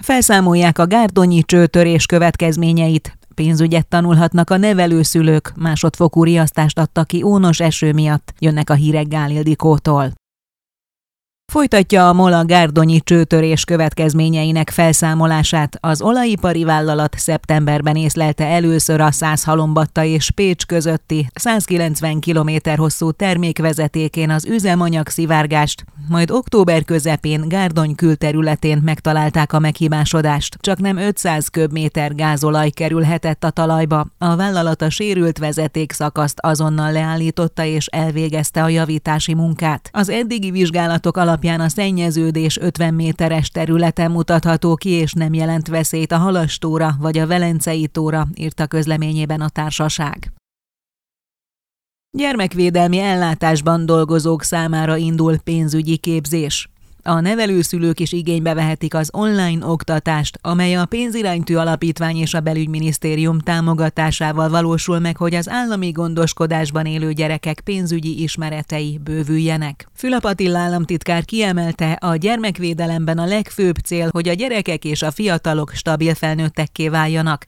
Felszámolják a gárdonyi csőtörés következményeit. Pénzügyet tanulhatnak a nevelőszülők, másodfokú riasztást adta ki ónos eső miatt. Jönnek a hírek Gál Ildikótól. Folytatja a MOL a gárdonyi csőtörés következményeinek felszámolását. Az olajipari vállalat szeptemberben észlelte először a Szászhalombatta és Pécs közötti 190 km hosszú termékvezetékén az üzemanyag szivárgást, majd október közepén Gárdony külterületén megtalálták a meghibásodást. Csaknem 500 köbméter gázolaj kerülhetett a talajba. A vállalat a sérült vezetékszakaszt azonnal leállította és elvégezte a javítási munkát. Az eddigi vizsgálatok alapján a szennyeződés 50 méteres területen mutatható ki, és nem jelent veszélyt a Halastóra vagy a Velencei tóra, írta közleményében a társaság. Gyermekvédelmi ellátásban dolgozók számára indul pénzügyi képzés. A nevelőszülők is igénybe vehetik az online oktatást, amely a Pénziránytű Alapítvány és a Belügyminisztérium támogatásával valósul meg, hogy az állami gondoskodásban élő gyerekek pénzügyi ismeretei bővüljenek. Fülöp Attila államtitkár kiemelte, a gyermekvédelemben a legfőbb cél, hogy a gyerekek és a fiatalok stabil felnőttekké váljanak.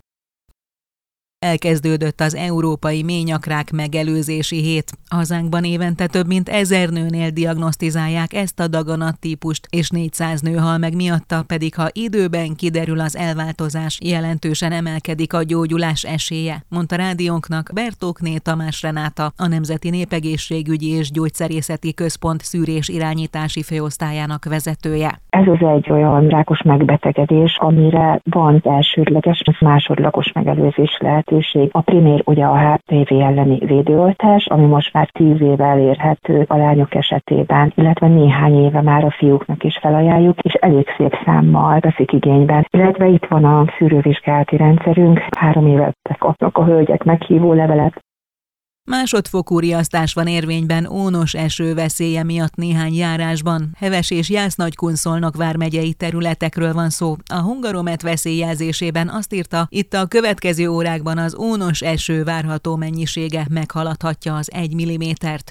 Elkezdődött az Európai Ményakrák Megelőzési Hét. Hazánkban évente több mint 1000 nőnél diagnosztizálják ezt a daganattípust, és 400 nő hal meg miatta, pedig ha időben kiderül az elváltozás, jelentősen emelkedik a gyógyulás esélye, mondta rádiónknak Bertókné Tamás Renáta, a Nemzeti Népegészségügyi és Gyógyszerészeti Központ szűrés irányítási főosztályának vezetője. Ez az egy olyan rákos megbetegedés, amire van elsődleges, másodlagos megelőzés lehetőség. A primér ugye a HPV elleni védőoltás, ami most már 10 éve elérhető a lányok esetében, illetve néhány éve már a fiúknak is felajánljuk, és elég szép számmal veszik igényben. Illetve itt van a szűrővizsgálati rendszerünk, 3 éve kapnak a hölgyek meghívó levelet. Másodfokú riasztás van érvényben ónos eső veszélye miatt néhány járásban. Heves és Jász-Nagykunszolnok vármegyei területekről van szó. A Hungaromet veszélyjelzésében azt írta, itt a következő órákban az ónos eső várható mennyisége meghaladhatja az 1 mm-t.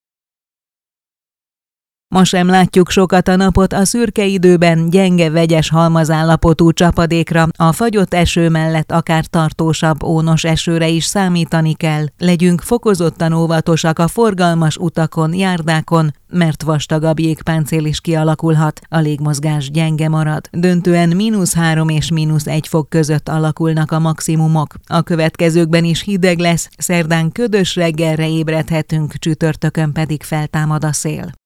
Ma sem látjuk sokat a napot, a szürke időben gyenge vegyes halmazállapotú csapadékra, a fagyott eső mellett akár tartósabb ónos esőre is számítani kell. Legyünk fokozottan óvatosak a forgalmas utakon, járdákon, mert vastagabb jégpáncél is kialakulhat, a légmozgás gyenge marad. Döntően -3 és -1 fok között alakulnak a maximumok. A következőkben is hideg lesz, szerdán ködös reggelre ébredhetünk, csütörtökön pedig feltámad a szél.